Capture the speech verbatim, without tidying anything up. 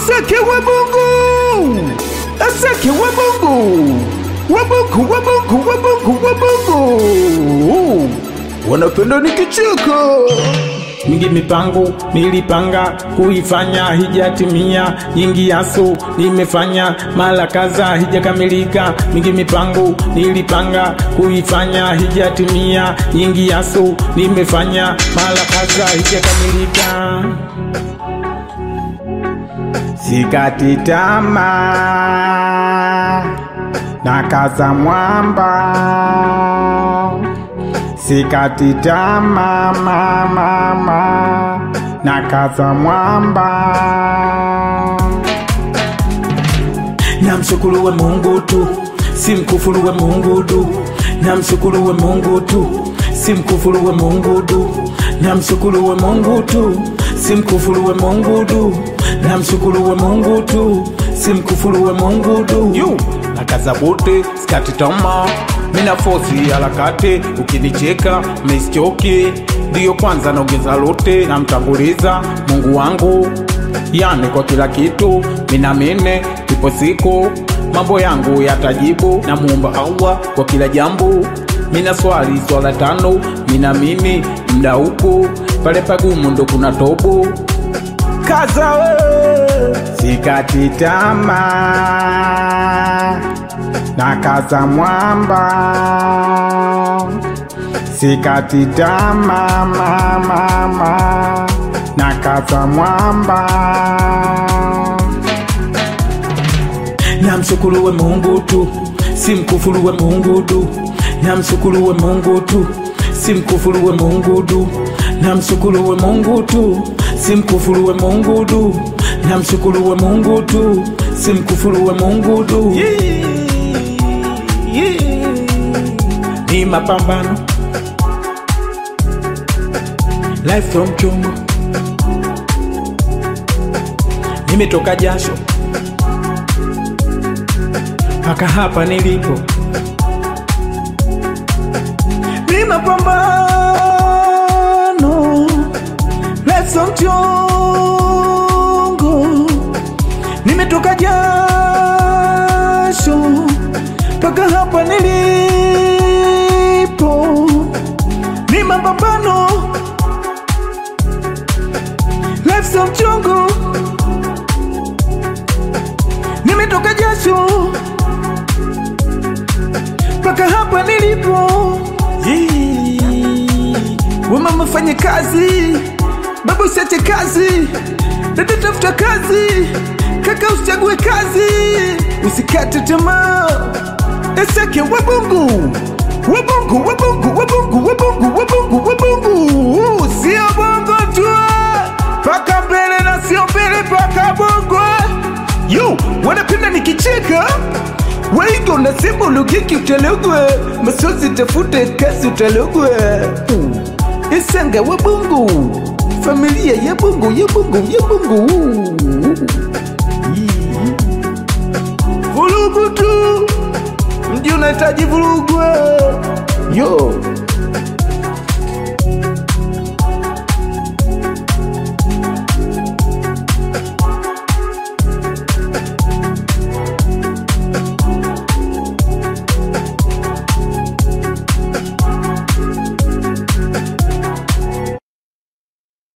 Asake wabungu, asake wabungu, wabungu, wabungu, wabungu, wabungu. Wanapenda nikicheko. Mingi mipango nilipanga kuifanya hijatimia, nyingi yaso nimefanya mala kaza hijakamilika. Mingi mipango nilipanga kuifanya hijatimia, nyingi yaso nimefanya mala kaza hijakamilika. Sikati tamaa na kaza mwamba, sikati tamaa mama mama na kaza mwamba. Namshukuru we Mungu tu, simkufuru we Mungu tu. Namshukuru we Mungu tu, simkufuru we Mungu tu. Namshukuru we Mungu tu, simkufuru we Mungu tu. Namshukuru we Mungu tu, simkufuru we Mungu tu. Yo, na kaza bote, sikati tamaa, mina fosi alakate. Ukinicheka, mesichoke, diyo kwanza naongeza lote. Na mtanguliza Mungu wangu, yani kwa kila kitu. Mina mene, ipo siku mambo yangu yatajibu. Na muomba Allah kwa kila jambo. Mina swali swala tano, mina mini mda huku. Pale pagumu ndo kuna tobo. Kaza we, sikati tamaa na kaza mwamba, sikati tamaa mama mama na kaza mwamba. Namshukuru we Mungu tu, simkufuru we Mungu tu. Namshukuru we Mungu tu, simkufuru we Mungu tu. Namshukuru we Mungu tu, simkufuru we Mungu tu. Namshukuru we Mungu tu, simkufuru we Mungu tu. Yeah, yeah. Ni mapambano, life from chungu. Nimetoka jasho paka hapa nilipo. Ni mapambano, life from chungu. Nimetoka jasho paka hapa nilipo. Ni mapambano, life from chungu. Nimetoka jasho paka hapa nilipo. Yeah. Wamama fanye kazi, baba usiache kazi, dada tafuta kazi, kaka usichague kazi, usikate tamaa. Asake wabungu, wabungu, wabungu, wabungu, wabungu, wabungu, wabungu. Sio bongo tu, paka mbele na sio mbele paka bongo. Yo, wanapenda nikicheka. Wengi unasema ulugiki utalogwe, masozi tafute kazi utalogwe. Isanga wabungu, familia ya bungu, ya bungu, ya bungu. Vurugu tu, mji unahitaji vurugu. Yo.